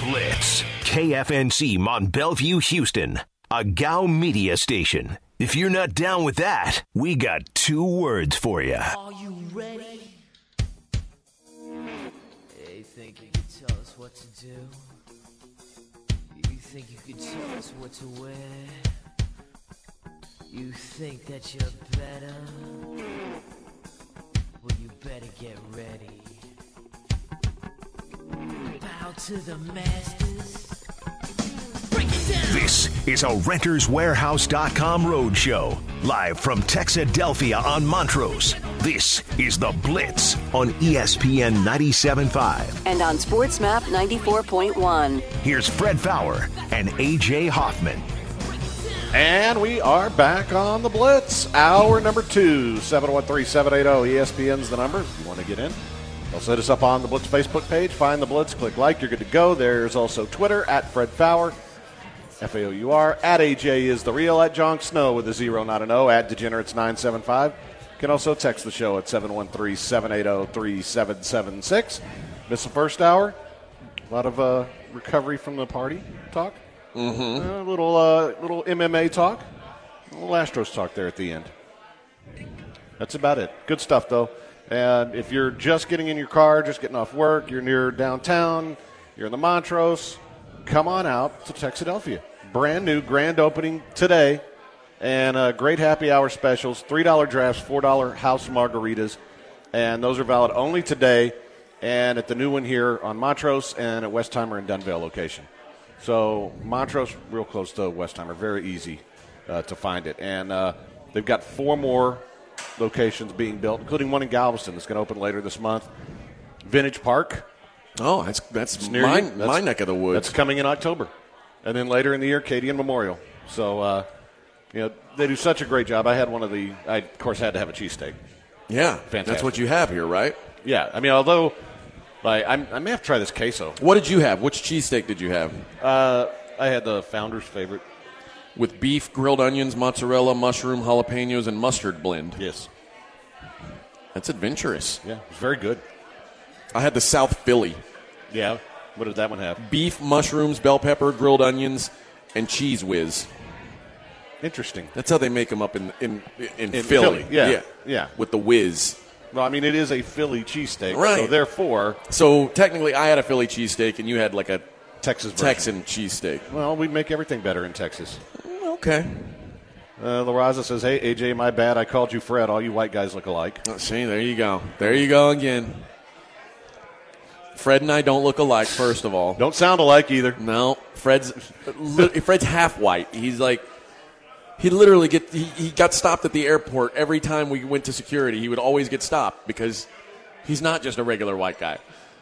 Blitz. KFNC Mont Bellevue, Houston. A GOW media station. If you're not down with that, we got 2 words for you. Are you ready? You think you can tell us what to do? You think you can tell us what to wear? You think that you're better? Well, you better get ready. Bow to the masters. Break it down. This is a RentersWarehouse.com roadshow. Live from Texadelphia on Montrose. This is The Blitz on ESPN 97.5. And on SportsMap 94.1. Here's Fred Faour and A.J. Hoffman. And we are back on The Blitz. Hour number 2, 713-780. ESPN's the number if you want to get in. They'll set us up on the Blitz Facebook page. Find The Blitz, click like, you're good to go. There's also Twitter, at Fred Faour, F-A-O-U-R. At AJ is the real, at John Snow with a 0, not an O, at Degenerates975. You can also text the show at 713-780-3776. Miss the first hour. A lot of recovery from the party talk. Mm-hmm. A little MMA talk. A little Astros talk there at the end. That's about it. Good stuff, though. And if you're just getting in your car, just getting off work, you're near downtown, you're in the Montrose, come on out to Texadelphia. Brand new grand opening today. And great happy hour specials, $3 drafts, $4 house margaritas. And those are valid only today and at the new one here on Montrose and at Westheimer and Dunvale location. So Montrose, real close to Westheimer, very easy to find it. And they've got 4 more locations being built, including one in Galveston that's going to open later this month. Vintage Park. Oh, that's my neck of the woods. That's coming in October. And then later in the year, Cadian Memorial. So, they do such a great job. I had I, of course, had to have a cheesesteak. Yeah, fantastic. That's what you have here, right? Yeah. I mean, although I may have to try this queso. What did you have? Which cheesesteak did you have? I had the Founder's Favorite. With beef, grilled onions, mozzarella, mushroom, jalapenos, and mustard blend. Yes. That's adventurous. Yeah, it's very good. I had the South Philly. Yeah. What did that one have? Beef, mushrooms, bell pepper, grilled onions, and cheese whiz. Interesting. That's how they make them up in Philly. Yeah. With the whiz. Well, I mean, it is a Philly cheesesteak. Right. So, therefore. So, technically, I had a Philly cheesesteak, and you had like a Texas version. Texan cheesesteak. Well, we make everything better in Texas. Okay. La Raza says, hey, AJ, my bad. I called you Fred. All you white guys look alike. Oh, see, there you go. There you go again. Fred and I don't look alike, first of all. Don't sound alike either. No. Fred's half white. He's like, he literally he got stopped at the airport every time we went to security. He would always get stopped because he's not just a regular white guy.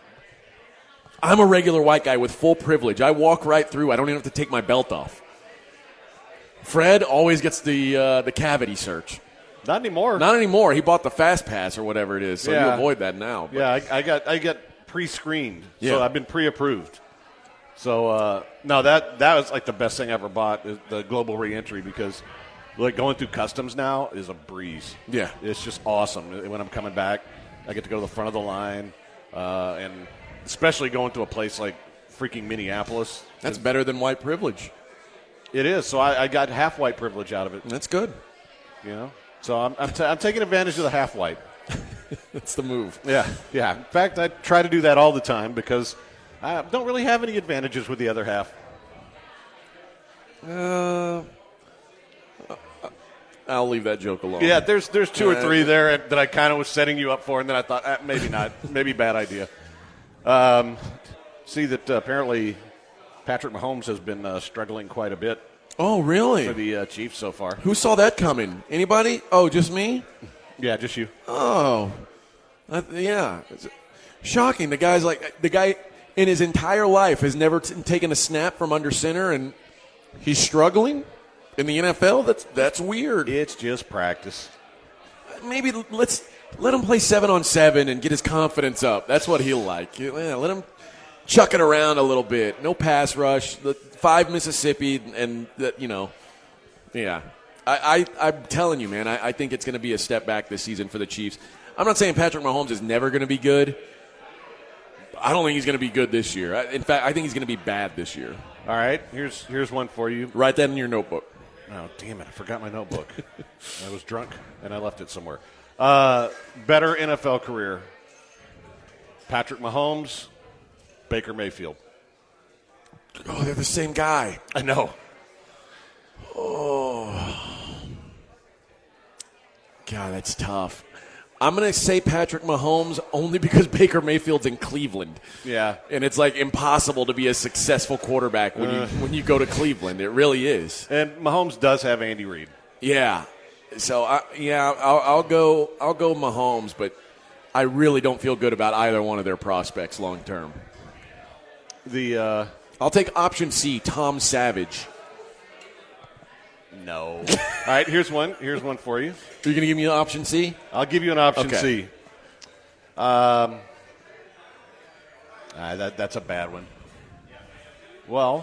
I'm a regular white guy with full privilege. I walk right through. I don't even have to take my belt off. Fred always gets the cavity search. Not anymore. Not anymore. He bought the Fast Pass or whatever it is, so yeah. you avoid that now. But. Yeah, I got pre-screened, yeah. So I've been pre-approved. So no, that was like the best thing I ever bought, is the global re-entry, because like going through customs now is a breeze. Yeah, it's just awesome. When I'm coming back, I get to go to the front of the line, and especially going to a place like freaking Minneapolis. That's better than white privilege. It is. So I got half white privilege out of it. That's good. You know, so I'm taking advantage of the half white. That's the move. Yeah. In fact, I try to do that all the time because I don't really have any advantages with the other half. I'll leave that joke alone. Yeah, there's 2 or 3 there that I kind of was setting you up for, and then I thought maybe not, maybe bad idea. See that apparently Patrick Mahomes has been struggling quite a bit. Oh, really? For the Chiefs so far. Who saw that coming? Anybody? Oh, just me? Yeah, just you. Oh, yeah. Shocking. The guy in his entire life has never taken a snap from under center, and he's struggling in the NFL. That's weird. It's just practice. Maybe let's let him play 7-on-7 and get his confidence up. That's what he'll like. Yeah, let him chuck it around a little bit. No pass rush. The 5 Mississippi, and yeah. I'm telling you, man, I think it's going to be a step back this season for the Chiefs. I'm not saying Patrick Mahomes is never going to be good. I don't think he's going to be good this year. In fact, I think he's going to be bad this year. All right, here's one for you. Write that in your notebook. Oh, damn it. I forgot my notebook. I was drunk, and I left it somewhere. Better NFL career. Patrick Mahomes, Baker Mayfield. Oh, they're the same guy. I know. Oh. God, that's tough. I'm going to say Patrick Mahomes only because Baker Mayfield's in Cleveland. Yeah. And it's like impossible to be a successful quarterback when you go to Cleveland. It really is. And Mahomes does have Andy Reid. Yeah. So I'll go Mahomes, but I really don't feel good about either one of their prospects long term. I'll take option C, Tom Savage. No. All right, here's one for you. Are you going to give me an option C? I'll give you an option C. That's a bad one. Well,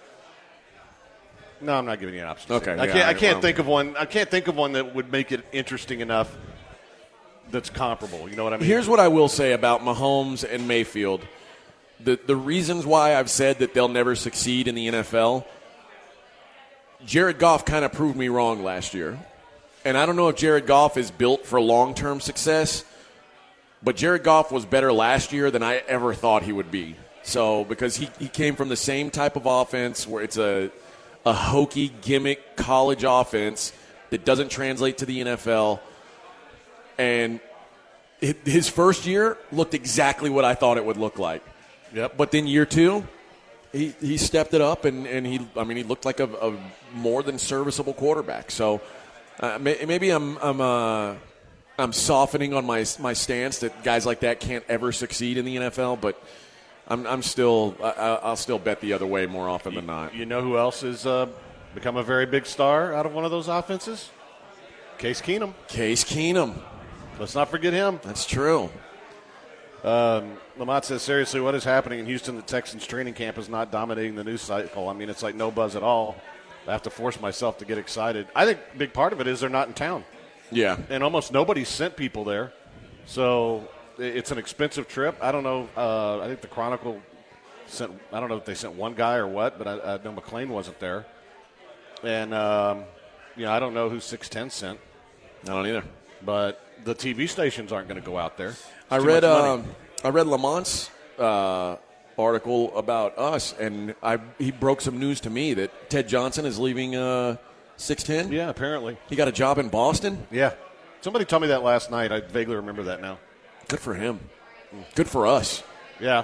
no, I'm not giving you an option. Okay, C. I can't think of one. I can't think of one that would make it interesting enough. That's comparable. You know what I mean? Here's what I will say about Mahomes and Mayfield. The reasons why I've said that they'll never succeed in the NFL. Jared Goff kind of proved me wrong last year. And I don't know if Jared Goff is built for long-term success, but Jared Goff was better last year than I ever thought he would be. So, because he came from the same type of offense where it's a hokey gimmick college offense that doesn't translate to the NFL. And his first year looked exactly what I thought it would look like. Yep. But then year two, he stepped it up, and he looked like a more than serviceable quarterback. So maybe I'm softening on my stance that guys like that can't ever succeed in the NFL, but I'll still bet the other way more often than not. You know who else has become a very big star out of one of those offenses? Case Keenum. Case Keenum. Let's not forget him. That's true. Lamont says, seriously, what is happening in Houston? The Texans training camp is not dominating the news cycle. I mean, it's like no buzz at all. I have to force myself to get excited. I think a big part of it is they're not in town. Yeah. And almost nobody sent people there. So it's an expensive trip. I don't know. I think the Chronicle sent – I don't know if they sent one guy or what, but I know McLean wasn't there. And, I don't know who 610 sent. I don't either. But the TV stations aren't going to go out there. I read Lamont's article about us, and he broke some news to me that Ted Johnson is leaving 610. Yeah, apparently. He got a job in Boston? Yeah. Somebody told me that last night. I vaguely remember that now. Good for him. Good for us. Yeah.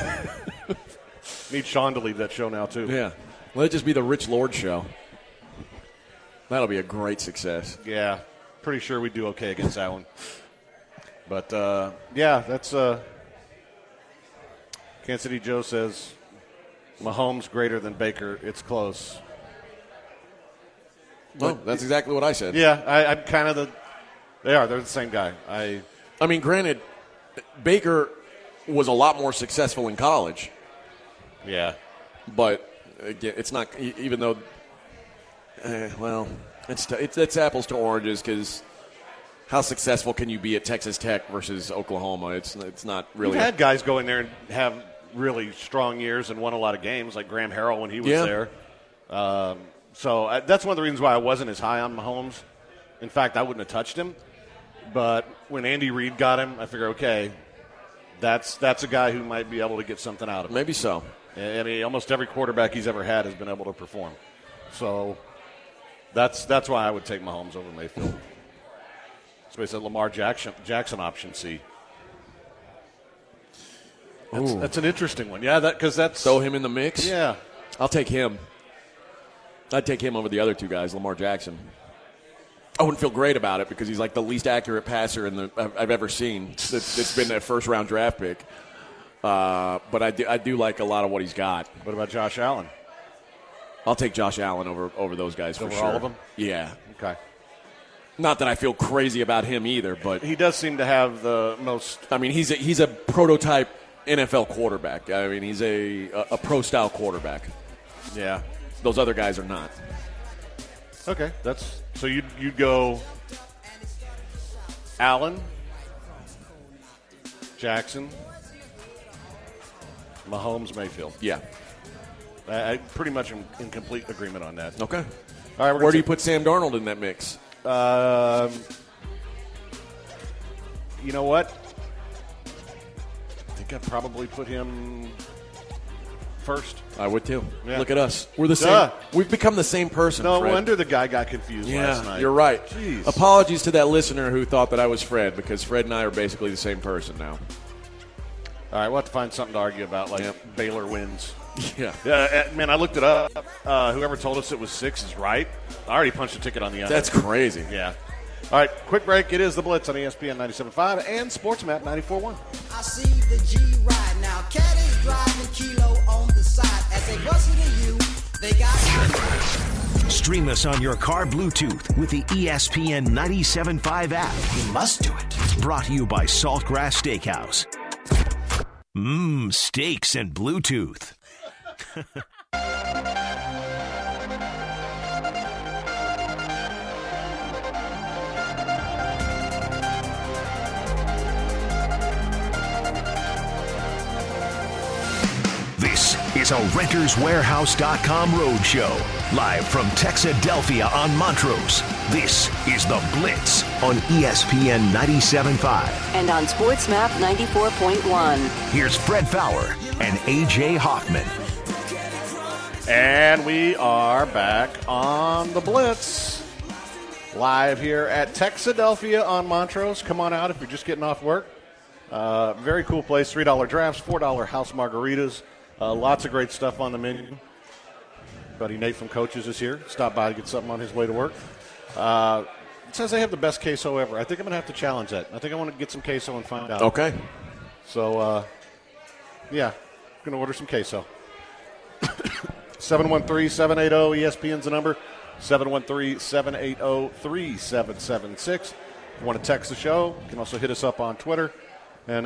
Need Sean to leave that show now, too. Yeah. Let it just be the Rich Lord show. That'll be a great success. Yeah. Pretty sure we do okay against that one. But, that's Kansas City Joe says Mahomes greater than Baker. It's close. Well, that's exactly what I said. Yeah, I'm kind of they're the same guy. I mean, granted, Baker was a lot more successful in college. Yeah. But, again, it's not, even though, it's apples to oranges because how successful can you be at Texas Tech versus Oklahoma? It's not really. We've had guys go in there and have really strong years and won a lot of games, like Graham Harrell when he was there. So that's one of the reasons why I wasn't as high on Mahomes. In fact, I wouldn't have touched him. But when Andy Reid got him, I figured, okay, that's a guy who might be able to get something out of him. Maybe so. I mean, almost every quarterback he's ever had has been able to perform. So that's why I would take Mahomes over Mayfield. Somebody said Lamar Jackson option C. That's an interesting one. Yeah, because that's throw him in the mix. Yeah, I'll take him. I'd take him over the other two guys, Lamar Jackson. I wouldn't feel great about it because he's like the least accurate passer I've ever seen. That's been a first-round draft pick. But I do like a lot of what he's got. What about Josh Allen? I'll take Josh Allen over those guys for sure. Over all of them? Yeah. Okay. Not that I feel crazy about him either, but he does seem to have the most. I mean, he's a prototype NFL quarterback. I mean, he's a pro-style quarterback. Yeah. Those other guys are not. Okay, so you'd go Allen, Jackson, Mahomes, Mayfield. Yeah. I pretty much am in complete agreement on that. Okay. All right, Where do you put Sam Darnold in that mix? You know what? I think I'd probably put him first. I would too. Yeah. Look at us. We're the same. Duh. We've become the same person. No Fred. wonder the guy got confused last night. You're right. Jeez. Apologies to that listener who thought that I was Fred, because Fred and I are basically the same person now. All right, we'll have to find something to argue about, like Baylor wins. Yeah. Man, I looked it up. Whoever told us it was 6 is right. I already punched a ticket on the under. That's crazy. Yeah. All right, quick break. It is the Blitz on ESPN 97.5 and SportsMap 94.1. I see the G right now. Cat is driving Kilo on the side. As they bust into you, they got Stream us on your car Bluetooth with the ESPN 97.5 app. You must do it. Brought to you by Saltgrass Steakhouse. Steaks and Bluetooth. This is a RentersWarehouse.com roadshow. Live from Texadelphia on Montrose. This is The Blitz on ESPN 97.5. And on SportsMap 94.1. Here's Fred Fowler and A.J. Hoffman. And we are back on the Blitz. Live here at Texadelphia on Montrose. Come on out if you're just getting off work. Very cool place. $3 drafts, $4 house margaritas. Lots of great stuff on the menu. Buddy Nate from Coaches is here. Stop by to get something on his way to work. It says they have the best queso ever. I think I'm going to have to challenge that. I think I want to get some queso and find out. Okay. So, yeah, I'm going to order some queso. 713-780-ESPN's the number. 713-780-3776. If you want to text the show, you can also hit us up on Twitter. And,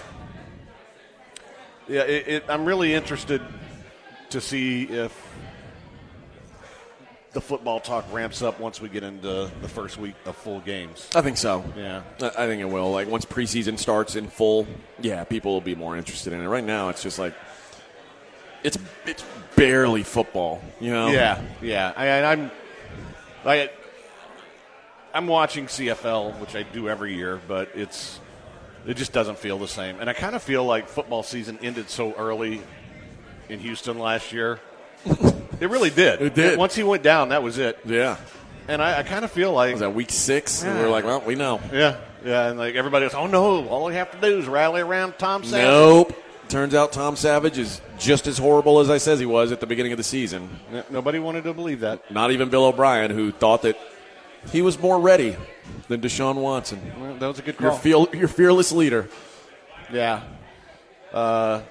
I'm really interested to see if the football talk ramps up once we get into the first week of full games. I think so. Yeah. I think it will. Like, once preseason starts in full, people will be more interested in it. Right now, it's just like it's barely football, you know? Yeah. I'm watching CFL, which I do every year, but it just doesn't feel the same. And I kind of feel like football season ended so early in Houston last year. It really did. It did. Once he went down, that was it. Yeah. And I kind of feel like Was that week 6? And we were like, well, we know. Yeah, and like everybody goes, oh no, all we have to do is rally around Tom Savage. Nope. Turns out Tom Savage is just as horrible as I says he was at the beginning of the season. Nobody wanted to believe that. Not even Bill O'Brien, who thought that he was more ready than Deshaun Watson. Well, that was a good call. Your fearless leader. Yeah. I've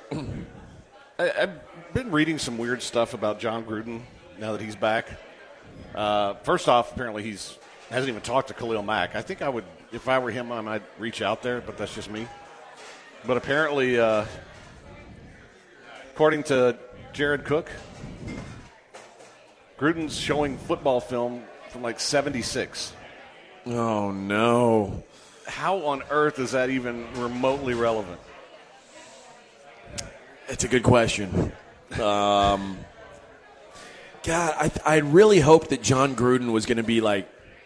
been reading some weird stuff about John Gruden now that he's back. First off, apparently hasn't even talked to Khalil Mack. I think I would, if I were him, I might reach out there, but that's just me. But apparently, according to Jared Cook, Gruden's showing football film from like 76. Oh, no. How on earth is that even remotely relevant? It's a good question. God, I really hoped that John Gruden was going to be like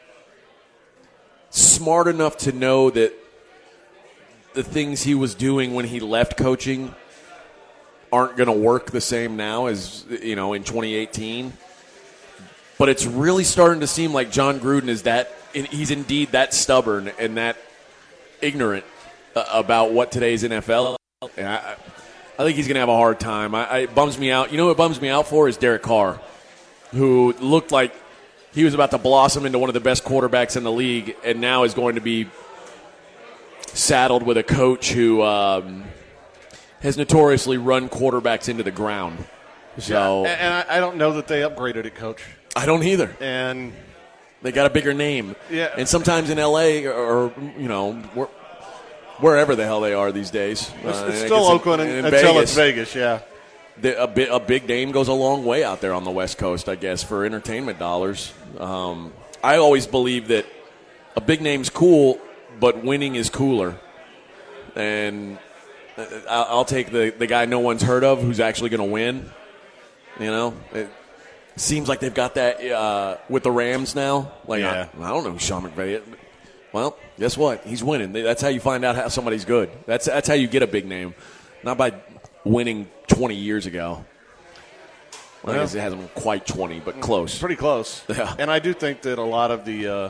smart enough to know that the things he was doing when he left coaching aren't going to work the same now as, in 2018. But it's really starting to seem like John Gruden is he's indeed that stubborn and that ignorant about what today's NFL. And I think he's going to have a hard time. It bums me out. You know what bums me out for is Derek Carr, who looked like he was about to blossom into one of the best quarterbacks in the league, and now is going to be saddled with a coach who has notoriously run quarterbacks into the ground. So, yeah, and I don't know that they upgraded it, Coach. I don't either. And they got a bigger name. Yeah. And sometimes in L.A. or wherever the hell they are these days. It's still Oakland until it's Vegas, yeah. A big name goes a long way out there on the West Coast, I guess, for entertainment dollars. I always believe that a big name's cool, but winning is cooler. And I'll take the guy no one's heard of who's actually going to win. You know, it seems like they've got that with the Rams now. Like, Yeah. I don't know who Sean McVay is. Well, guess what? He's winning. That's how you find out how somebody's good. That's how you get a big name, not by winning 20 years ago. Well, I guess it hasn't been quite 20, but close. Pretty close. Yeah. And I do think that a lot of the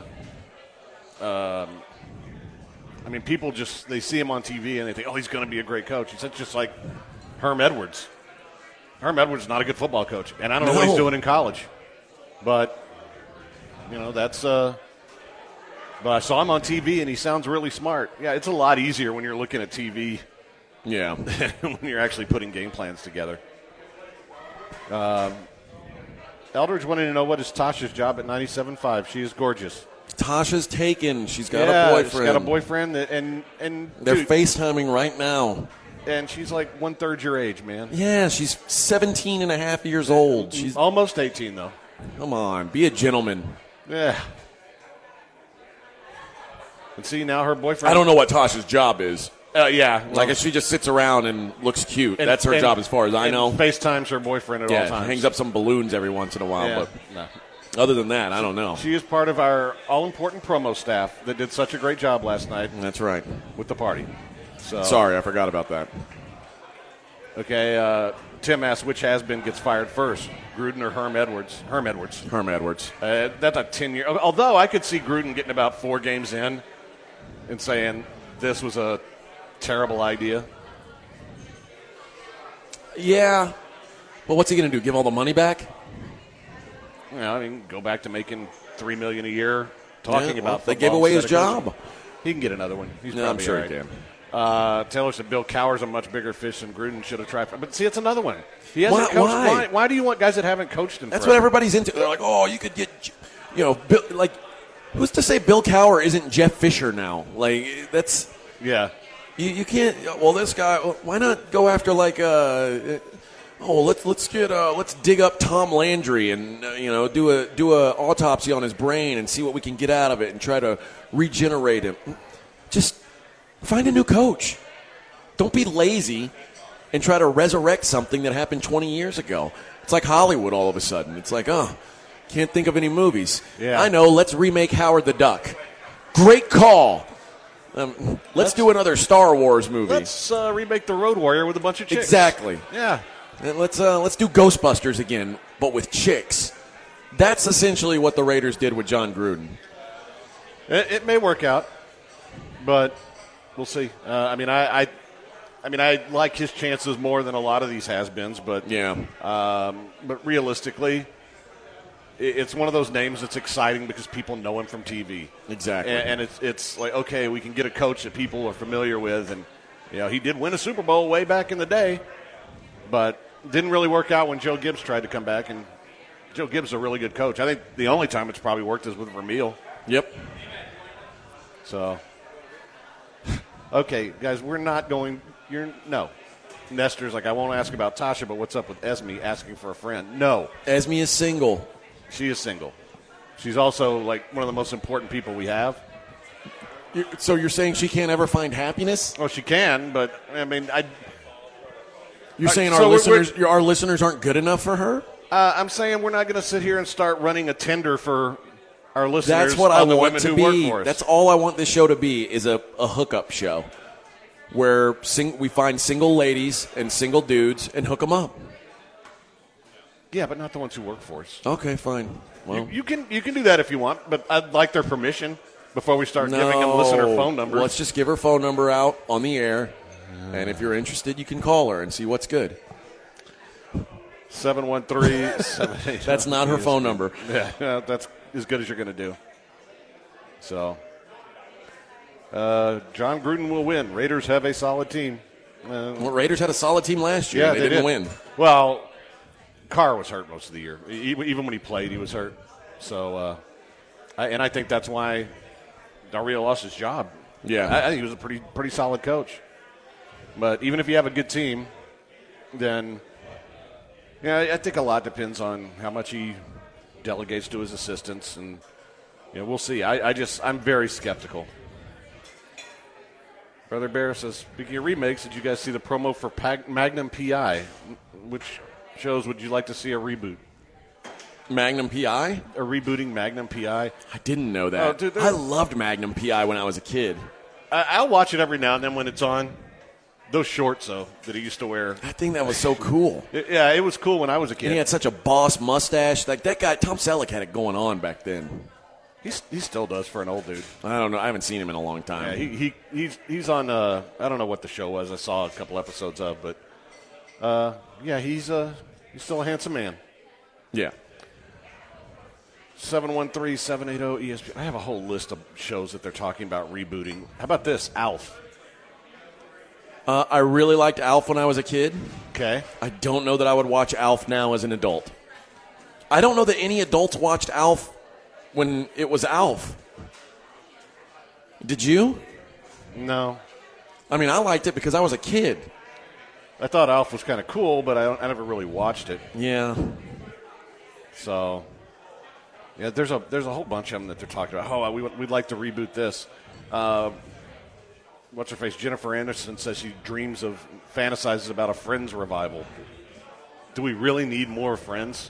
people they see him on TV and they think, oh, he's going to be a great coach. It's just like Herm Edwards. Herm Edwards is not a good football coach, and I don't know what he's doing in college. But, that's but I saw him on TV, and he sounds really smart. Yeah, it's a lot easier when you're looking at TV Yeah. when you're actually putting game plans together. Eldridge wanted to know what is Tasha's job at 97.5. She is gorgeous. Tasha's taken. She's got a boyfriend. She's got a boyfriend, and They're dude, FaceTiming right now. and she's like 1/3 your age, man. Yeah, she's 17 and a half years old. She's Almost 18, though. Come on, be a gentleman. Yeah. And see, now her boyfriend. I don't know what Tasha's job is. Yeah. Like, if she just sits around and looks cute. That's her job as far as I know. FaceTimes her boyfriend at all Yeah, times. hangs up some balloons every once in a while. Yeah. But No. other than that, I don't know. She is part of our all-important promo staff that did such a great job last night That's right. with the party. So Sorry, I forgot about that. Okay, Tim asked which has-been gets fired first, Gruden or Herm Edwards. Herm Edwards. Herm Edwards. That's a 10-year. Although I could see Gruden getting about 4 games in and saying this was a terrible idea. Yeah. Well, what's he going to do? Give all the money back? Go back to making $3 million a year, talking Yeah, well, about. they football gave away his instead of job. coaching. He can get another one. He's No, I'm probably sure all he right. can. Taylor said Bill Cowher's a much bigger fish than Gruden should have tried. But see, it's another one. He hasn't coached. Why? Why do you want guys that haven't coached in? That's forever? what everybody's into. They're like, oh, you could get, Bill, like, who's to say Bill Cowher isn't Jeff Fisher now? Like, that's. Yeah. You can't. Well, this guy. Why not go after like let's dig up Tom Landry and do a autopsy on his brain and see what we can get out of it and try to regenerate him. Just find a new coach. Don't be lazy and try to resurrect something that happened 20 years ago. It's like Hollywood all of a sudden. It's like, can't think of any movies. Yeah. I know. Let's remake Howard the Duck. Great call. Let's do another Star Wars movie. Let's remake The Road Warrior with a bunch of chicks. Exactly. Yeah. And let's do Ghostbusters again, but with chicks. That's essentially what the Raiders did with John Gruden. It may work out, but we'll see. I like his chances more than a lot of these has-beens, but Yeah. But realistically, it's one of those names that's exciting because people know him from TV. Exactly. And it's like, okay, we can get a coach that people are familiar with, and he did win a Super Bowl way back in the day, but didn't really work out when Joe Gibbs tried to come back, and Joe Gibbs is a really good coach. I think the only time it's probably worked is with Vermeil. Yep. So, okay, guys, we're not going. No. Nestor's like, I won't ask about Tasha, but what's up with Esme asking for a friend? No, Esme is single. she is single. She's also like one of the most important people we have. So you're saying she can't ever find happiness? Well, she can, but You're saying so our listeners aren't good enough for her? I'm saying we're not going to sit here and start running a tender for our listeners. That's what I on the want women to who work be. for us. That's all I want this show to be, is a hookup show where we find single ladies and single dudes and hook them up. Yeah, but not the ones who work for us. Okay, fine. Well, You can do that if you want, but I'd like their permission before we start giving them listener phone numbers. Let's just give her phone number out on the air, and if you're interested, you can call her and see what's good. 713-780. That's not her phone number. Yeah, that's as good as you're going to do. So, John Gruden will win. Raiders have a solid team. Well, Raiders had a solid team last year. Yeah, they didn't win. Well, Carr was hurt most of the year. Even when he played, he was hurt. So, I think that's why Dario lost his job. Yeah. I think he was a pretty solid coach. But even if you have a good team, then I think a lot depends on how much he delegates to his assistants, and we'll see. I'm very skeptical. Brother Bear says, speaking of remakes, did you guys see the promo for Magnum P.I.? Which shows would you like to see a reboot? Magnum P.I.? A rebooting Magnum P.I.? I didn't know that. Oh, dude, I loved Magnum P.I. when I was a kid. I'll watch it every now and then when it's on. Those shorts, though, that he used to wear. I think that was so cool. It was cool when I was a kid. And he had such a boss mustache. Like, that guy, Tom Selleck, had it going on back then. He still does for an old dude. I don't know. I haven't seen him in a long time. Yeah, he's on. I don't know what the show was. I saw a couple episodes of, but he's still a handsome man. Yeah. 713-780-ESPN. I have a whole list of shows that they're talking about rebooting. How about this, Alf? I really liked Alf when I was a kid. Okay. I don't know that I would watch Alf now as an adult. I don't know that any adults watched Alf when it was Alf. Did you? No. I mean, I liked it because I was a kid. I thought Alf was kind of cool, but I never really watched it. Yeah. So, yeah, there's a whole bunch of them that they're talking about. Oh, we'd like to reboot this. What's her face? Jennifer Anderson says she fantasizes about a Friends revival. Do we really need more Friends?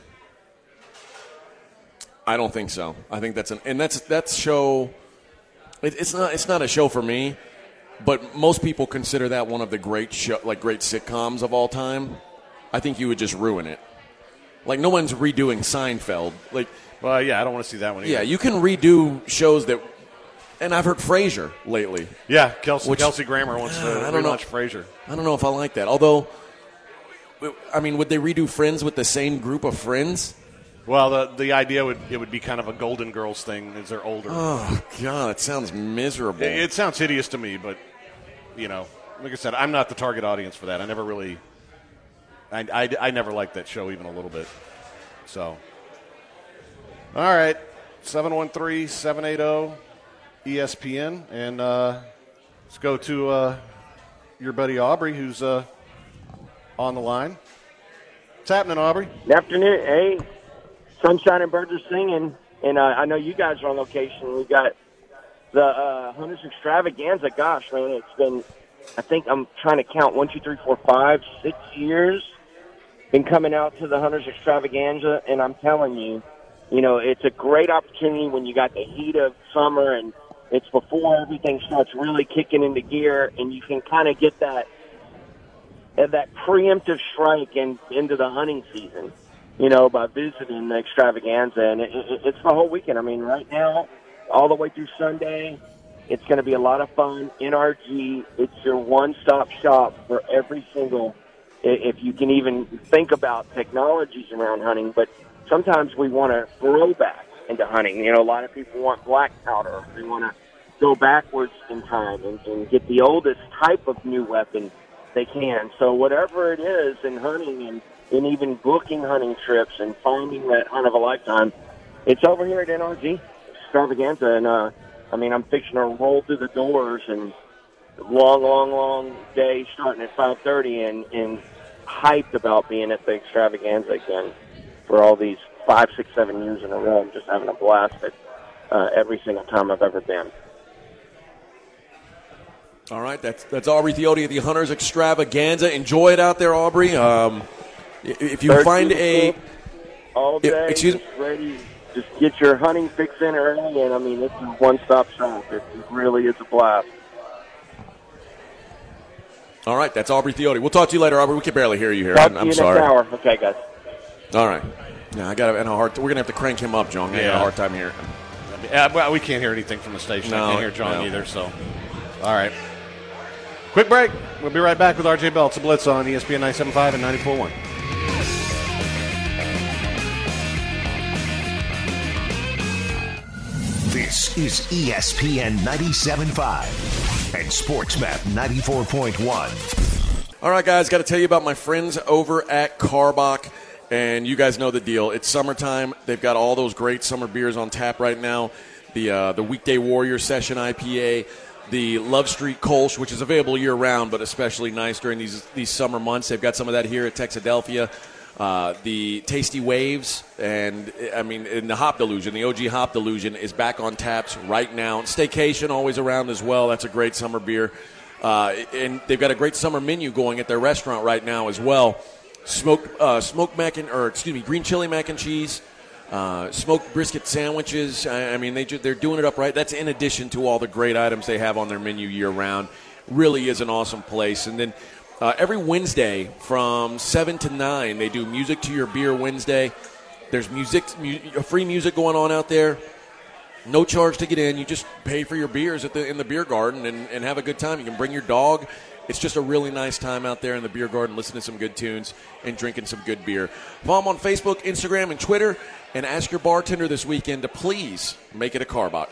I don't think so. I think that's show. It's not a show for me, but most people consider that one of the great sitcoms of all time. I think you would just ruin it. Like, no one's redoing Seinfeld. Like, well, yeah, I don't want to see that one either. Yeah, you can redo shows that. And I've heard Frasier lately. Yeah, Kelsey Grammer wants to relaunch Frasier. I don't know if I like that. Although, I mean, would they redo Friends with the same group of friends? Well, the idea would be kind of a Golden Girls thing as they're older. Oh, God, it sounds miserable. It sounds hideous to me, but, like I said, I'm not the target audience for that. I never really – I never liked that show even a little bit. So, all right, 713-780 – ESPN, and let's go to your buddy Aubrey, who's on the line. What's happening, Aubrey? Good afternoon. Hey, sunshine and birds are singing, and I know you guys are on location. We got the Hunters Extravaganza. Gosh, man, it's been, I think I'm trying to count, 1, 2, 3, 4, 5, 6 years been coming out to the Hunters Extravaganza, and I'm telling you, it's a great opportunity when you got the heat of summer and it's before everything starts really kicking into gear, and you can kind of get that preemptive strike into the hunting season, by visiting the Extravaganza. And it's the whole weekend. I mean, right now, all the way through Sunday, it's going to be a lot of fun. NRG, it's your one-stop shop for every single, if you can even think about technologies around hunting, but sometimes we want to throw back into hunting. A lot of people want black powder. They want to go backwards in time and get the oldest type of new weapon they can. So whatever it is in hunting and even booking hunting trips and finding that hunt of a lifetime, it's over here at NRG Extravaganza. And, I'm fixing to roll through the doors and long day starting at 5:30 and hyped about being at the Extravaganza again for all these 5, 6, 7 years in a row. I'm just having a blast at every single time I've ever been. All right, that's Aubrey Theote at the Hunters Extravaganza. Enjoy it out there, Aubrey. If you find all day, ready, just get your hunting fix in early, and this is a one-stop shop. It really is a blast. All right, that's Aubrey Theote. We'll talk to you later, Aubrey. We can barely hear you here. Talk to you I'm next sorry. Hour. Okay, guys. All right. Yeah, we're gonna have to crank him up, John. I have a hard time hearing. Well, we can't hear anything from the station. No, I can't hear John either. So, all right. Quick break. We'll be right back with RJ Bell. It's a Blitz on ESPN 97.5 and 94.1. This is ESPN 97.5 and SportsMap 94.1. All right, guys, got to tell you about my friends over at Karbach. And you guys know the deal. It's summertime. They've got all those great summer beers on tap right now. The Weekday Warrior Session IPA, the Love Street Kolsch, which is available year-round, but especially nice during these summer months. They've got some of that here at Texadelphia. The Tasty Waves, and the Hop Delusion, the OG Hop Delusion is back on taps right now. Staycation always around as well. That's a great summer beer. And they've got a great summer menu going at their restaurant right now as well. Green chili mac and cheese, smoked brisket sandwiches. I mean, they're doing it up right. That's in addition to all the great items they have on their menu year round. Really is an awesome place. And then every Wednesday from 7 to 9, they do Music to Your Beer Wednesday. There's free music going on out there. No charge to get in. You just pay for your beers in the beer garden and have a good time. You can bring your dog. It's just a really nice time out there in the beer garden, listening to some good tunes and drinking some good beer. Follow them on Facebook, Instagram, and Twitter, and ask your bartender this weekend to please make it a Carbot.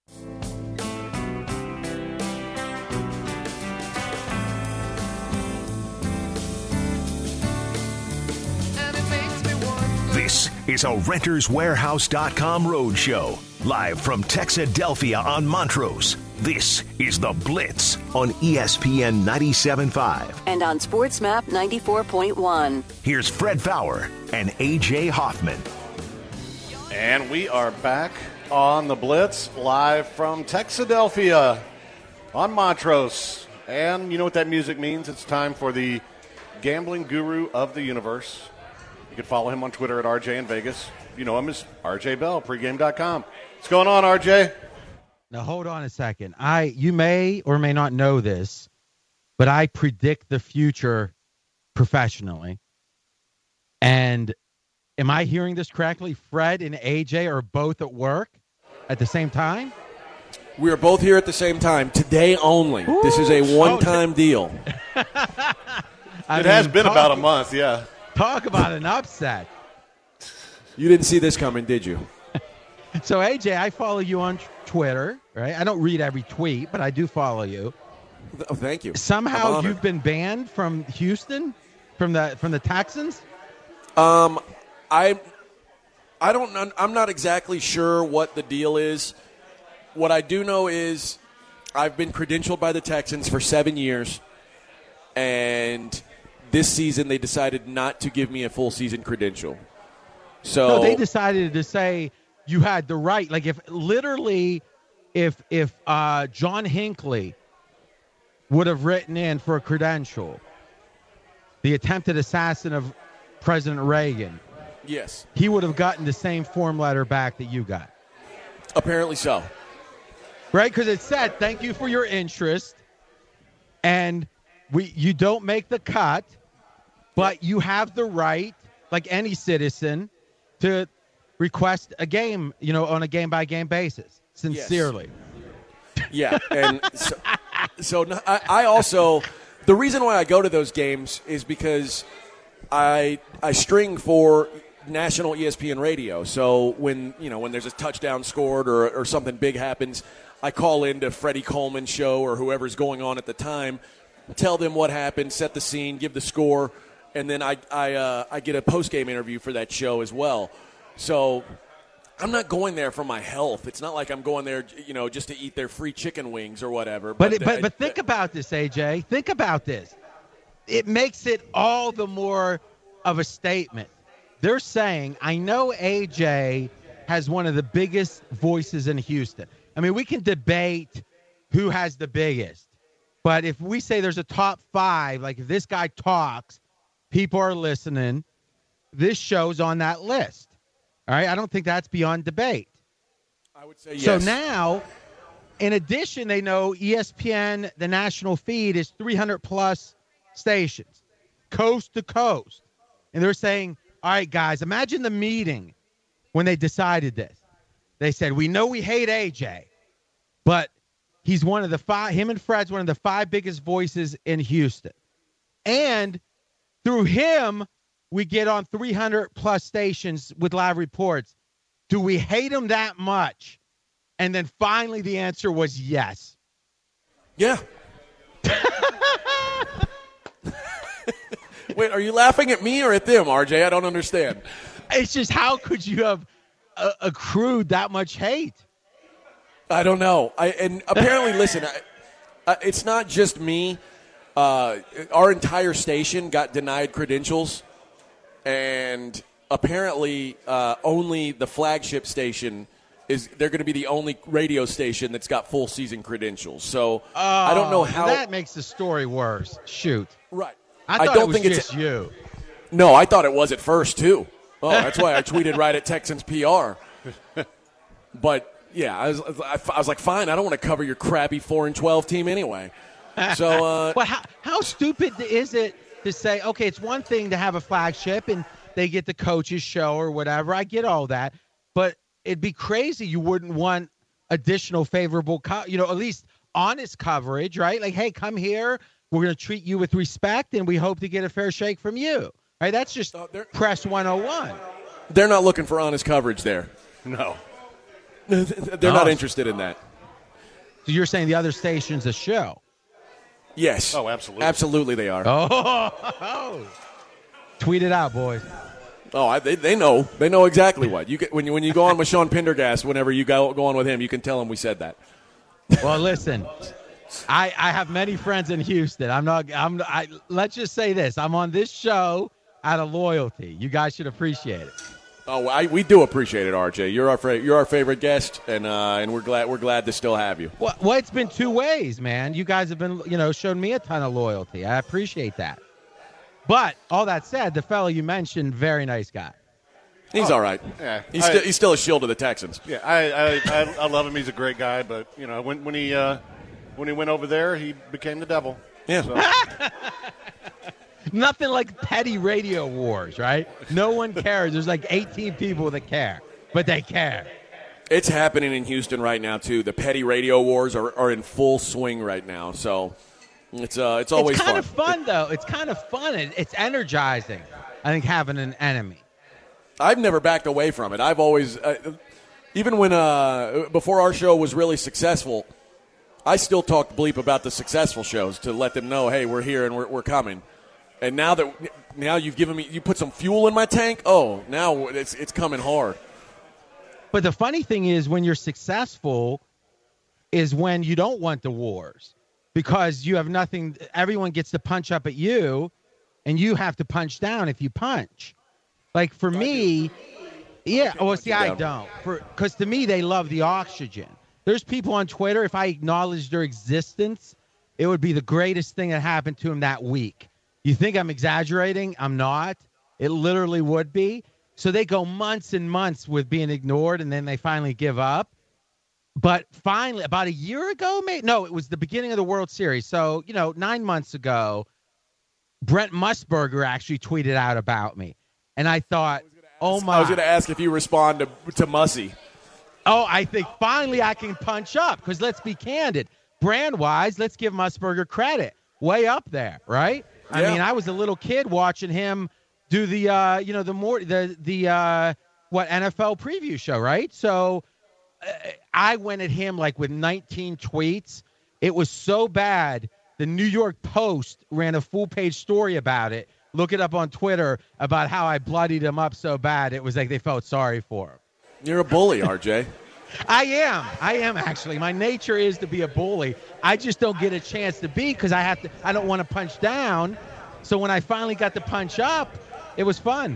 This is a RentersWarehouse.com roadshow. Live from Texadelphia on Montrose. This is The Blitz on ESPN 97.5. And on SportsMap 94.1. Here's Fred Fowler and A.J. Hoffman. And we are back on The Blitz, live from Texadelphia on Montrose. And you know what that music means? It's time for the gambling guru of the universe. You can follow him on Twitter at RJ in Vegas. You know him as RJ Bell, pregame.com. What's going on, RJ? Now, hold on a second. You may or may not know this, but I predict the future professionally. And am I hearing this correctly? Fred and AJ are both at work at the same time? We are both here at the same time, today only. Ooh. This is a one-time deal. It has been about a month, yeah. Talk about an upset. You didn't see this coming, did you? So, AJ, I follow you on Twitter, right? I don't read every tweet, but I do follow you. Oh, thank you. Somehow you've been banned from Houston, from the Texans? I'm not exactly sure what the deal is. What I do know is I've been credentialed by the Texans for 7 years, and this season they decided not to give me a full season credential. So no, they decided to say you had the right. Like if John Hinckley would have written in for a credential, the attempted assassin of President Reagan, yes, he would have gotten the same form letter back that you got. Apparently so. Right? Because it said, thank you for your interest, and you don't make the cut, but you have the right, like any citizen, to request a game, on a game-by-game basis, sincerely. Yes. Yeah, and so I also, the reason why I go to those games is because I string for national ESPN radio. So when there's a touchdown scored or something big happens, I call into Freddie Coleman's show or whoever's going on at the time, tell them what happened, set the scene, give the score, and then I get a post-game interview for that show as well. So I'm not going there for my health. It's not like I'm going there, just to eat their free chicken wings or whatever. But think about this, AJ. Think about this. It makes it all the more of a statement. They're saying, I know AJ has one of the biggest voices in Houston. I mean, we can debate who has the biggest. But if we say there's a top 5, like if this guy talks, people are listening, this show's on that list. All right? I don't think that's beyond debate. I would say yes. So now, in addition, they know ESPN, the national feed, is 300-plus stations, coast to coast. And they're saying, all right, guys, imagine the meeting when they decided this. They said, we know we hate AJ, but he's one of the 5, him and Fred's one of the 5 biggest voices in Houston. And through him, we get on 300-plus stations with live reports. Do we hate him that much? And then finally the answer was yes. Yeah. Wait, are you laughing at me or at them, RJ? I don't understand. It's just, how could you have accrued that much hate? I don't know. And apparently, listen, it's not just me. Our entire station got denied credentials, and apparently only the flagship station is they're going to be the only radio station that's got full season credentials. So I don't know how that makes the story worse. Shoot. Right. I thought don't it was think just you. No, I thought it was at first too. Oh, that's why I tweeted right at Texans PR. But yeah, I was like, fine. I don't want to cover your crappy 4-12 team anyway. So, but how stupid is it to say, okay, it's one thing to have a flagship and they get the coach's show or whatever. I get all that, but it'd be crazy. You wouldn't want additional favorable, at least honest coverage, right? Like, hey, come here. We're going to treat you with respect, and we hope to get a fair shake from you. Right? That's just press 101. They're not looking for honest coverage there. No. They're not interested in that. So you're saying the other station's a show? Yes. Oh, absolutely. Absolutely they are. Oh. Tweet it out, boys. Oh, they know. They know exactly what. When you go on with Sean Pendergast, whenever you go on with him, you can tell him we said that. Well, listen, I have many friends in Houston. Let's just say this. I'm on this show out of loyalty. You guys should appreciate it. Oh, we do appreciate it, RJ. You're our favorite guest, and we're glad to still have you. Well, it's been two ways, man. You guys have been, shown me a ton of loyalty. I appreciate that. But all that said, the fellow you mentioned, very nice guy. He's all right. Yeah, he's still a shield to the Texans. Yeah, I love him. He's a great guy, but when he went over there, he became the devil. Yeah. So. Nothing like petty radio wars, right? No one cares. There's like 18 people that care, but they care. It's happening in Houston right now too. The petty radio wars are in full swing right now. So it's always kind of fun though. It's kind of fun. It's energizing. I think having an enemy. I've never backed away from it. I've always, even when before our show was really successful, I still talked bleep about the successful shows to let them know, hey, we're here and we're coming. And now you've given me, you put some fuel in my tank. Oh, now it's coming hard. But the funny thing is, when you're successful, is when you don't want the wars, because you have nothing. Everyone gets to punch up at you, and you have to punch down if you punch. Like for me, yeah. Well, see, I don't, because to me they love the oxygen. There's people on Twitter. If I acknowledge their existence, it would be the greatest thing that happened to them that week. You think I'm exaggerating? I'm not. It literally would be. So they go months and months with being ignored, and then they finally give up. But finally, about a year ago, it was the beginning of the World Series. So, 9 months ago, Brent Musburger actually tweeted out about me. And I thought, oh, my. I was going to ask if you respond to Mussy. Oh, I think finally I can punch up, because let's be candid. Brand-wise, let's give Musburger credit. Way up there, right? Yeah. I mean, I was a little kid watching him do the NFL preview show, right? So I went at him like with 19 tweets. It was so bad. The New York Post ran a full-page story about it. Look it up on Twitter about how I bloodied him up so bad. It was like they felt sorry for him. You're a bully, RJ. I am actually. My nature is to be a bully. I just don't get a chance to be, because I don't want to punch down. So when I finally got to punch up, it was fun.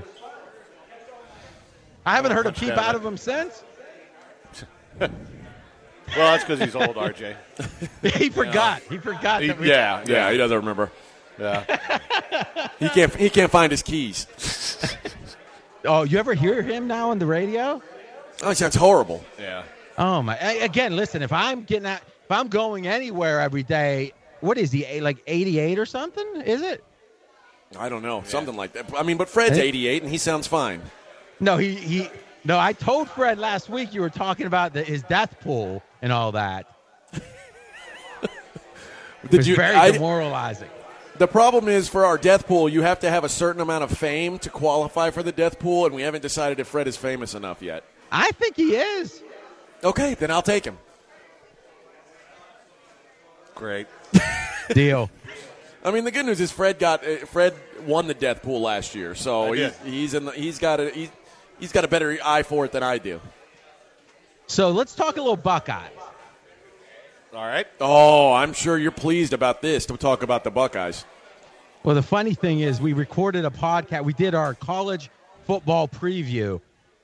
I haven't heard a peep out of him since. Well, that's because he's old, RJ. He forgot. He forgot. Yeah, he doesn't remember. Yeah. He can't find his keys. Oh, you ever hear him now on the radio? Oh, it sounds horrible. Yeah. Oh my! Again, listen. If I'm going anywhere every day, what is he, like 88 or something? Is it? I don't know, something like that. I mean, but Fred's 88 and he sounds fine. No, No, I told Fred last week you were talking about his death pool and all that. It's very demoralizing. The problem is, for our death pool, you have to have a certain amount of fame to qualify for the death pool, and we haven't decided if Fred is famous enough yet. I think he is. Okay, then I'll take him. Great. Deal. I mean, the good news is Fred won the death pool last year, so he's got a better eye for it than I do. So let's talk a little Buckeyes. All right. Oh, I'm sure you're pleased about this, to talk about the Buckeyes. Well, the funny thing is, we recorded a podcast. We did our college football preview,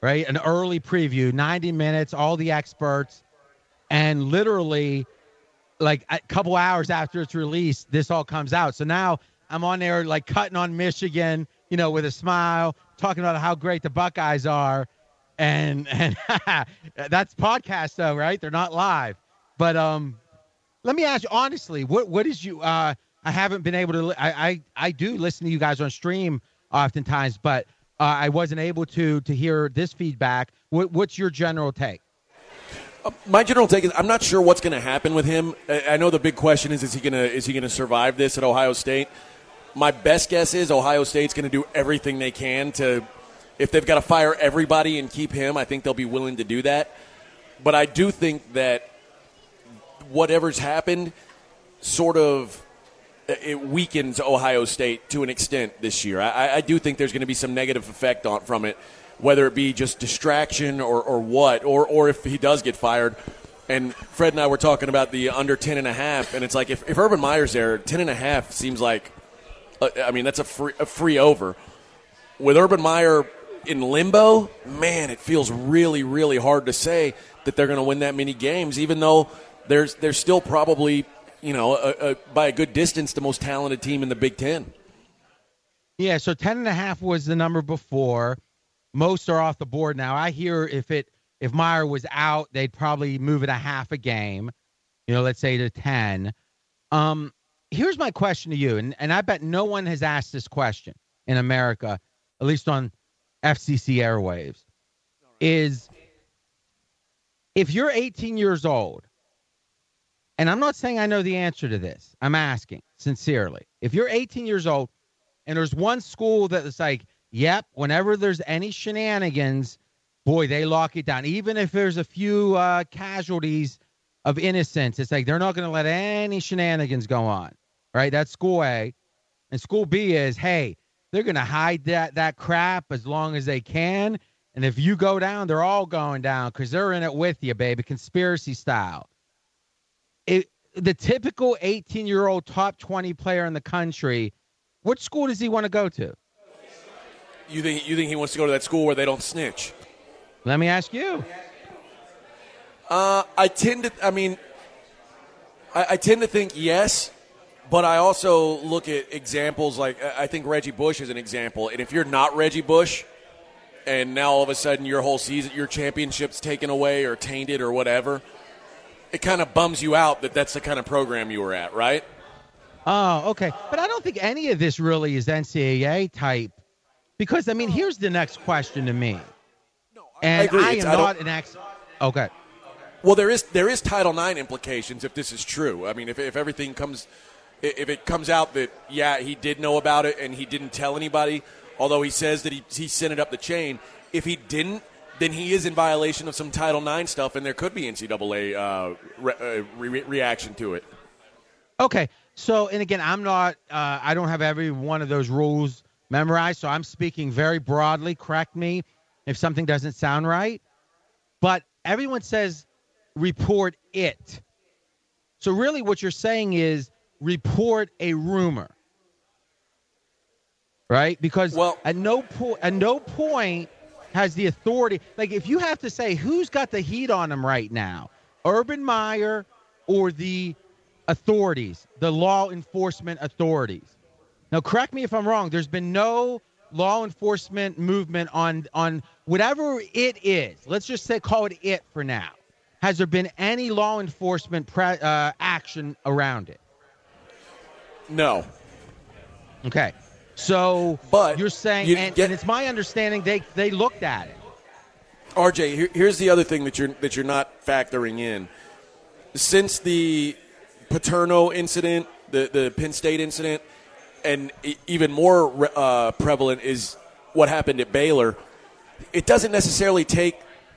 right? An early preview, 90 minutes, all the experts, and literally like a couple hours after it's released, this all comes out. So now I'm on there like cutting on Michigan, with a smile, talking about how great the Buckeyes are. And that's podcast though, right? They're not live. But let me ask you honestly, what is you I haven't been able to I do listen to you guys on stream oftentimes, but I wasn't able to hear this feedback. What's your general take? My general take is I'm not sure what's going to happen with him. I know the big question is he going to survive this at Ohio State? My best guess is Ohio State's going to do everything they can to, if they've got to fire everybody and keep him, I think they'll be willing to do that. But I do think that whatever's happened sort of it weakens Ohio State to an extent this year. I do think there's going to be some negative effect from it, whether it be just distraction or what, or if he does get fired. And Fred and I were talking about the under 10.5, and it's like if Urban Meyer's there, 10.5 seems like, that's a free over. With Urban Meyer in limbo, man, it feels really, really hard to say that they're going to win that many games, even though they're still probably, by a good distance, the most talented team in the Big Ten. Yeah, so 10.5 was the number before. Most are off the board now. I hear if Meyer was out, they'd probably move it a half a game, let's say to 10. Here's my question to you, and I bet no one has asked this question in America, at least on FCC airwaves, is if you're 18 years old, and I'm not saying I know the answer to this, I'm asking sincerely. If you're 18 years old and there's one school that is like, yep, whenever there's any shenanigans, boy, they lock it down. Even if there's a few casualties of innocence, it's like they're not going to let any shenanigans go on, right? That's school A. And school B is, hey, they're going to hide that crap as long as they can. And if you go down, they're all going down because they're in it with you, baby, conspiracy style. The typical 18-year-old top 20 player in the country, what school does he want to go to? You think he wants to go to that school where they don't snitch? Let me ask you. I tend to think yes, but I also look at examples like I think Reggie Bush is an example. And if you're not Reggie Bush, and now all of a sudden your whole season, your championship's taken away or tainted or whatever, it kind of bums you out that that's the kind of program you were at, right? Oh, okay. But I don't think any of this really is NCAA type. Because, here's the next question to me. No, and agree. I am not an expert. Okay. Well, there is Title IX implications if this is true. If everything comes out that, yeah, he did know about it and he didn't tell anybody, although he says that he sent it up the chain. If he didn't, then he is in violation of some Title IX stuff, and there could be NCAA reaction to it. Okay. So, and again, I'm not I don't have every one of those rules memorized, so I'm speaking very broadly. Correct me if something doesn't sound right. But everyone says report it. So really what you're saying is report a rumor. Right? Because at no point has the authority. Like if you have to say who's got the heat on him right now, Urban Meyer or the authorities, the law enforcement authorities. Now, correct me if I'm wrong. There's been no law enforcement movement on whatever it is. Let's just call it for now. Has there been any law enforcement action around it? No. Okay. So, but you're saying, and it's my understanding they looked at it. RJ, here's the other thing that you're not factoring in. Since the Paterno incident, the Penn State incident, and even more prevalent is what happened at Baylor, it doesn't necessarily take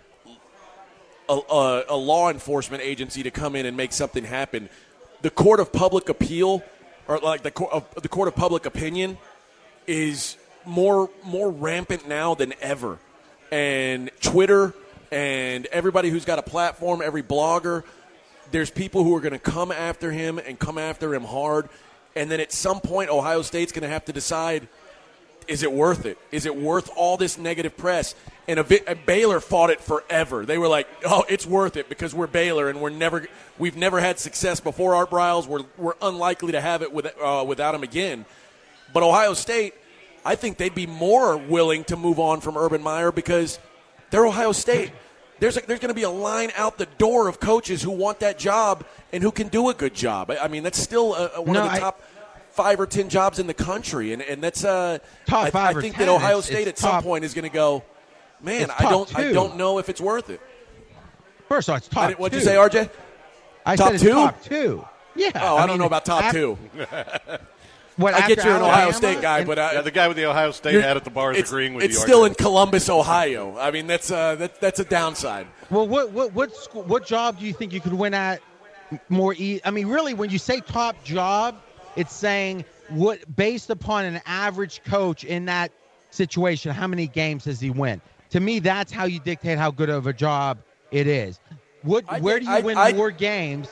a law enforcement agency to come in and make something happen. The court of public appeal, or like the court of public opinion, is more rampant now than ever. And Twitter and everybody who's got a platform, every blogger, there's people who are going to come after him and come after him hard. And then at some point, Ohio State's going to have to decide, is it worth it? Is it worth all this negative press? And Baylor fought it forever. They were like, "Oh, it's worth it because we're Baylor and we've never had success before Art Briles. We're unlikely to have it without him again." But Ohio State, I think they'd be more willing to move on from Urban Meyer because they're Ohio State. There's going to be a line out the door of coaches who want that job and who can do a good job. I mean, that's still one of the top 5 or 10 jobs in the country, and that's top 5 I or think 10. that Ohio State it's at top, some point is going to go, man, I two. don't know if it's worth it. First of all, it's top 2. What'd you say, RJ? I top said it's 2? top 2. Yeah. Oh, I don't know about top 2. I get you're an Ohio State guy, but the guy with the Ohio State hat at the bar is agreeing with you. It's still in Columbus, Ohio. I mean, that's a downside. Well, what job do you think you could win at more? I mean, really, when you say top job, it's saying what based upon an average coach in that situation, how many games does he win? To me, that's how you dictate how good of a job it is. Where do you win more games?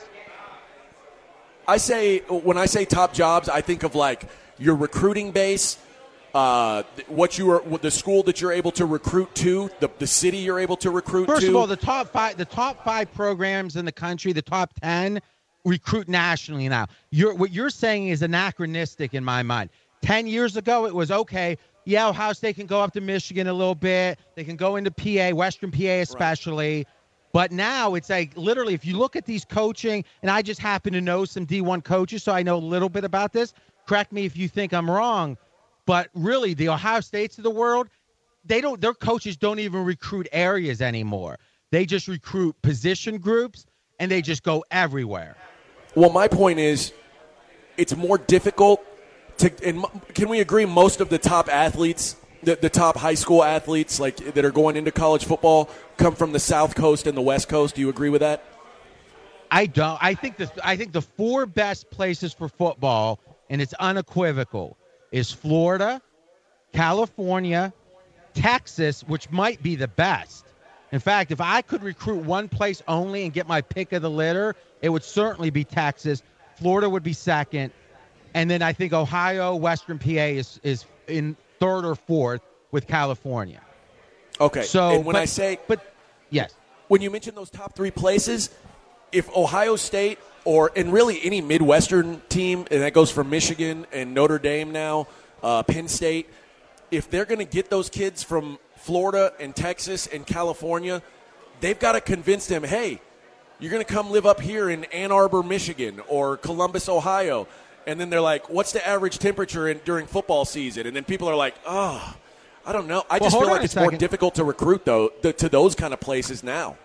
When I say top jobs, I think of like your recruiting base, the school that you're able to recruit to, the city you're able to recruit to. First of all, the top five programs in the country, the top 10 recruit nationally now. What you're saying is anachronistic in my mind. 10 years ago, it was okay. Yeah, Ohio State can go up to Michigan a little bit. They can go into PA, Western PA especially. Right. But now it's like literally if you look at these coaching, and I just happen to know some D1 coaches, so I know a little bit about this. Correct me if you think I'm wrong. But really, the Ohio States of the world, their coaches don't even recruit areas anymore. They just recruit position groups, and they just go everywhere. Well, my point is it's more difficult and can we agree most of the top athletes, the top high school athletes like that are going into college football come from the South Coast and the West Coast? Do you agree with that? I don't. I think the 4 best places for football, and it's unequivocal, is Florida, California, Texas, which might be the best. In fact, if I could recruit one place only and get my pick of the litter, it would certainly be Texas. Florida would be second. And then I think Ohio, Western PA is in 3rd or 4th with California. Okay. So, yes. When you mention those top 3 places, if Ohio State and really any Midwestern team, and that goes for Michigan and Notre Dame now, Penn State, if they're going to get those kids from Florida and Texas and California, they've got to convince them, hey, you're going to come live up here in Ann Arbor, Michigan or Columbus, Ohio. And then they're like, what's the average temperature during football season? And then people are like, oh, I don't know. I just feel like it's more difficult to recruit to those kind of places now.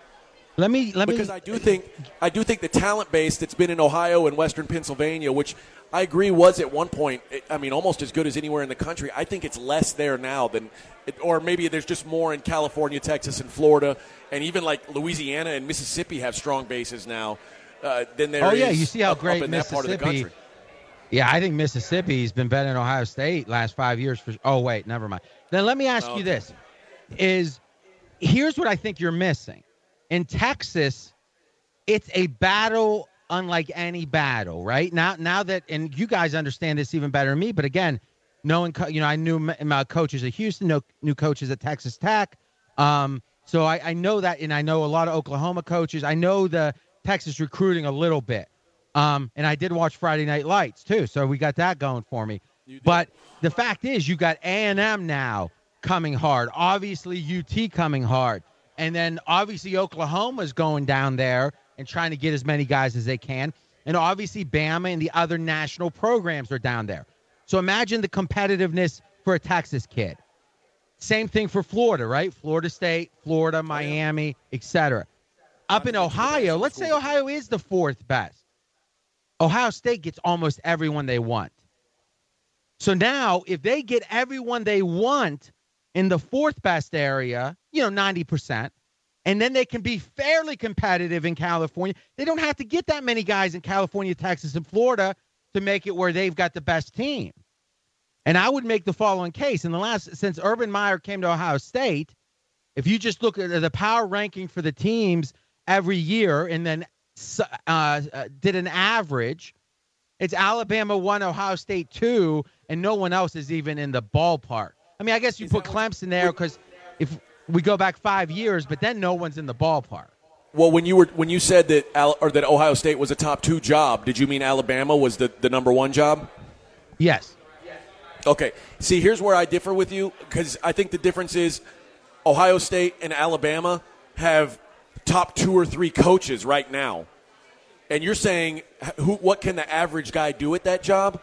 Because I do think the talent base that's been in Ohio and Western Pennsylvania, which I agree was at one point, almost as good as anywhere in the country. I think it's less there now or maybe there's just more in California, Texas, and Florida, and even like Louisiana and Mississippi have strong bases now. Than there is you see how great up in that part of the country. Yeah, I think Mississippi's been better than Ohio State last 5 years. Wait, never mind. Then let me ask you this: here's what I think you're missing. In Texas, it's a battle unlike any battle, right? Now that, and you guys understand this even better than me, but again, knowing, I knew my coaches at Houston, knew coaches at Texas Tech. So I know that, and I know a lot of Oklahoma coaches. I know the Texas recruiting a little bit. And I did watch Friday Night Lights, too, so we got that going for me. But the fact is, you got A&M now coming hard. Obviously, UT coming hard. And then, obviously, Oklahoma's going down there and trying to get as many guys as they can. And, obviously, Bama and the other national programs are down there. So imagine the competitiveness for a Texas kid. Same thing for Florida, right? Florida State, Florida, Miami, etc. Up in Ohio, let's say Ohio is the 4th best. Ohio State gets almost everyone they want. So now, if they get everyone they want in the 4th best area, 90%, and then they can be fairly competitive in California, they don't have to get that many guys in California, Texas, and Florida to make it where they've got the best team. And I would make the following case. Since Urban Meyer came to Ohio State, if you just look at the power ranking for the teams every year and then did an average, It's Alabama 1, Ohio State 2, and no one else is even in the ballpark. I mean, I guess you put Clemson there because if we go back 5 years, but then no one's in the ballpark. Well, when you said that that Ohio State was a top 2 job, did you mean Alabama was the number 1 job? Yes. Okay. See, here's where I differ with you, because I think the difference is Ohio State and Alabama have top 2 or 3 coaches right now. And you're saying, what can the average guy do at that job?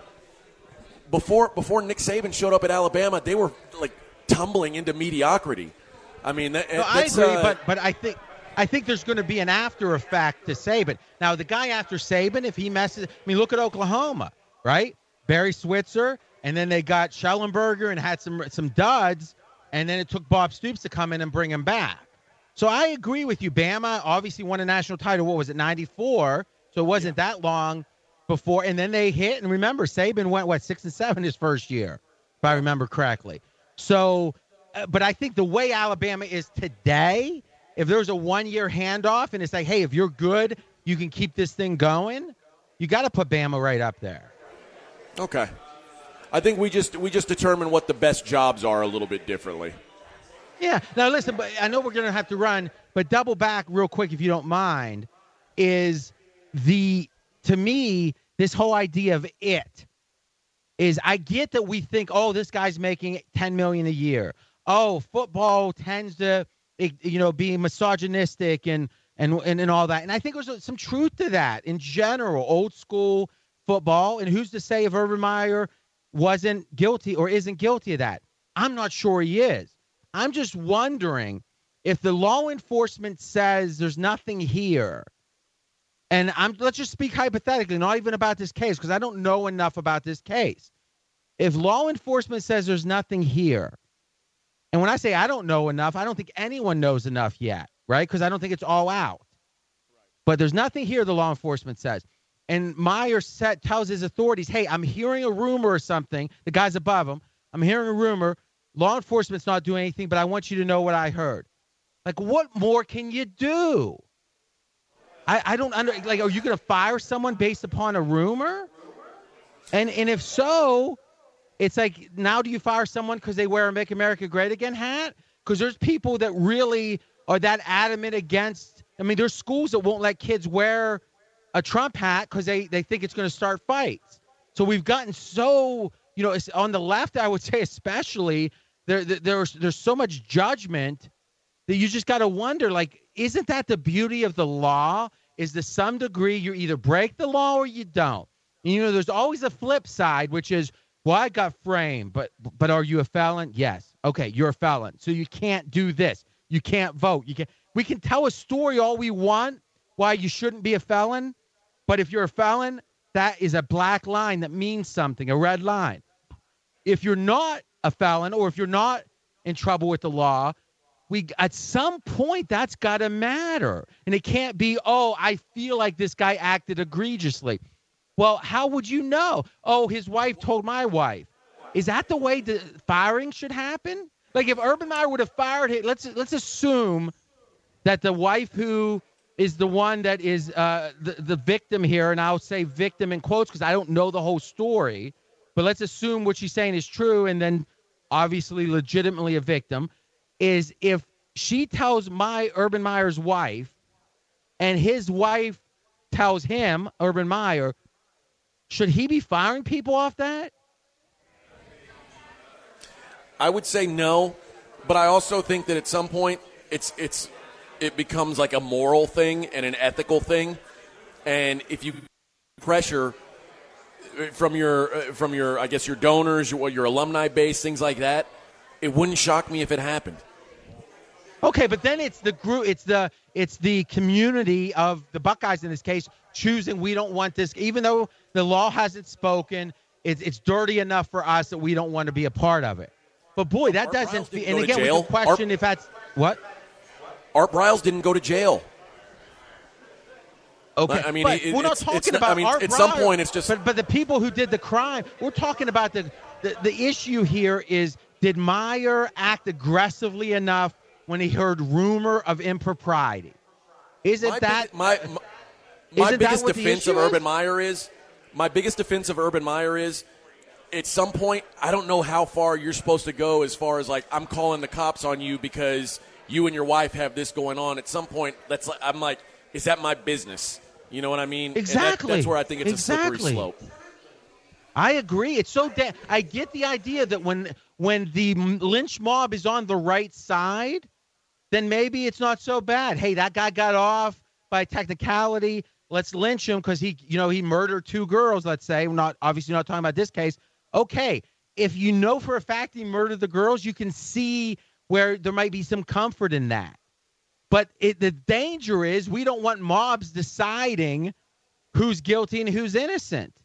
Before Nick Saban showed up at Alabama, they were like tumbling into mediocrity. I mean, I agree, but I think there's going to be an after effect to Saban. Now, the guy after Saban, if he messes, I mean, look at Oklahoma, right? Barry Switzer, and then they got Schellenberger and had some duds, and then it took Bob Stoops to come in and bring him back. So I agree with you. Bama obviously won a national title. What was it, 94? So it wasn't that long before. And then they hit. And remember, Saban went, 6-7 his first year, if I remember correctly. So, but I think the way Alabama is today, if there's a 1-year handoff and it's like, hey, if you're good, you can keep this thing going, you got to put Bama right up there. Okay. I think we just determine what the best jobs are a little bit differently. Yeah. Now, listen, but I know we're going to have to run, but double back real quick, if you don't mind, is to me, this whole idea of it is I get that we think, oh, this guy's making $10 million a year. Oh, football tends to, be misogynistic and all that. And I think there's some truth to that in general, old school football. And who's to say if Urban Meyer wasn't guilty or isn't guilty of that? I'm not sure he is. I'm just wondering if the law enforcement says there's nothing here, and let's just speak hypothetically, not even about this case, because I don't know enough about this case. If law enforcement says there's nothing here, and when I say I don't know enough, I don't think anyone knows enough yet, right? Because I don't think it's all out. But there's nothing here, the law enforcement says. And Meyer tells his authorities, hey, I'm hearing a rumor or something. The guy's above him. I'm hearing a rumor. Law enforcement's not doing anything, but I want you to know what I heard. Like, what more can you do? I don't are you going to fire someone based upon a rumor? And if so, it's like, now do you fire someone because they wear a Make America Great Again hat? Because there's people that really are that adamant against. I mean, there's schools that won't let kids wear a Trump hat because they think it's going to start fights. So we've gotten so, it's on the left, I would say especially, there's so much judgment that you just got to wonder, like, isn't that the beauty of the law? Is to some degree you either break the law or you don't. And, there's always a flip side, which is, well, I got framed, but are you a felon? Yes. Okay, you're a felon. So you can't do this. You can't vote. We can tell a story all we want why you shouldn't be a felon, but if you're a felon, that is a black line that means something, a red line. If you're not a felon or if you're not in trouble with the law, at some point that's got to matter. And it can't be, oh, I feel like this guy acted egregiously. Well, how would you know? Oh, his wife told my wife. Is that the way the firing should happen? Like if Urban Meyer would have fired him, let's assume that the wife who is the one that is the victim here, and I'll say victim in quotes because I don't know the whole story, but let's assume what she's saying is true and then obviously legitimately a victim, is if she tells Urban Meyer's wife and his wife tells him, Urban Meyer, should he be firing people off that? I would say no, but I also think that at some point it becomes like a moral thing and an ethical thing, and if you pressure from your I guess your donors, your alumni base, things like that, it wouldn't shock me if it happened. Okay, but then it's the group, it's the community of the Buckeyes in this case choosing we don't want this, even though the law hasn't spoken. It's dirty enough for us that we don't want to be a part of it. But boy, that doesn't. And again, we can question if that's what. Art Briles didn't go to jail. Okay, I mean, we're not talking about Art Briles. At some point, it's just. But the people who did the crime, we're talking about the issue here is, did Meyer act aggressively enough when he heard rumor of impropriety? Is it my biggest defense of Urban Meyer is my biggest defense of Urban Meyer is, at some point, I don't know how far you're supposed to go as far as, like, I'm calling the cops on you because you and your wife have this going on. At some point, I'm like, is that my business? You know what I mean? Exactly. And that's where I think it's a slippery slope. I agree. It's so I get the idea that when the lynch mob is on the right side, then maybe it's not so bad. Hey, that guy got off by technicality. Let's lynch him because he murdered 2 girls, let's say. We're obviously not talking about this case. Okay, if you know for a fact he murdered the girls, you can see where there might be some comfort in that. But the danger is we don't want mobs deciding who's guilty and who's innocent.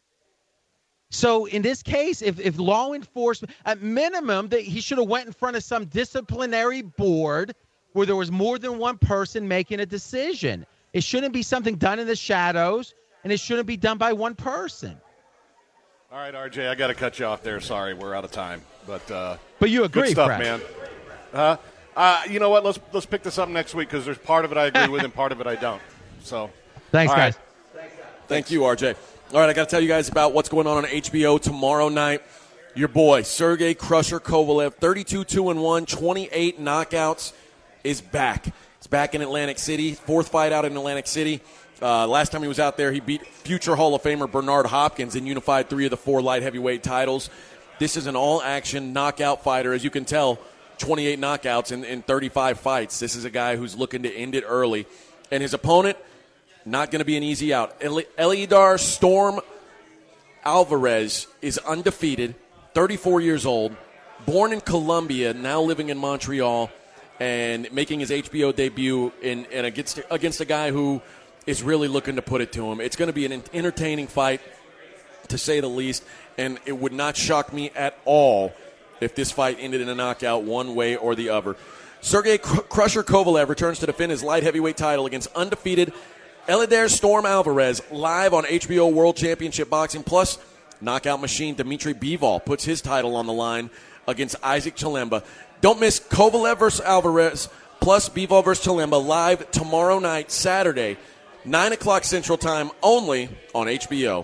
So in this case, if law enforcement, at minimum, he should have went in front of some disciplinary board where there was more than one person making a decision. It shouldn't be something done in the shadows, and it shouldn't be done by one person. All right, RJ, I got to cut you off there. Sorry, we're out of time. But you agree, good stuff, Fred. man. You know what? Let's pick this up next week because there's part of it I agree with and part of it I don't. So, thanks, guys. Thank you, RJ. All right, I got to tell you guys about what's going on HBO tomorrow night. Your boy, Sergey Crusher Kovalev, 32-2-1, 28 knockouts, is back. He's back in Atlantic City, 4th fight out in Atlantic City. Last time he was out there, he beat future Hall of Famer Bernard Hopkins and unified 3 of the 4 light heavyweight titles. This is an all-action knockout fighter. As you can tell, 28 knockouts in 35 fights. This is a guy who's looking to end it early. And his opponent, not going to be an easy out. Eleider Storm Alvarez is undefeated, 34 years old, born in Colombia, now living in Montreal, and making his HBO debut and against a guy who is really looking to put it to him. It's going to be an entertaining fight, to say the least, and it would not shock me at all if this fight ended in a knockout one way or the other. Sergey Crusher Kovalev returns to defend his light heavyweight title against undefeated Eleider Storm Alvarez, live on HBO World Championship Boxing. Plus, knockout machine Dimitri Bivol puts his title on the line against Isaac Chilemba. Don't miss Kovalev versus Alvarez, plus Bivol versus Chilemba, live tomorrow night, Saturday, 9 o'clock Central Time, only on HBO.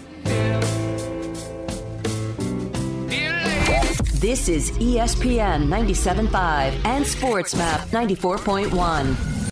This is ESPN 97.5 and SportsMap 94.1.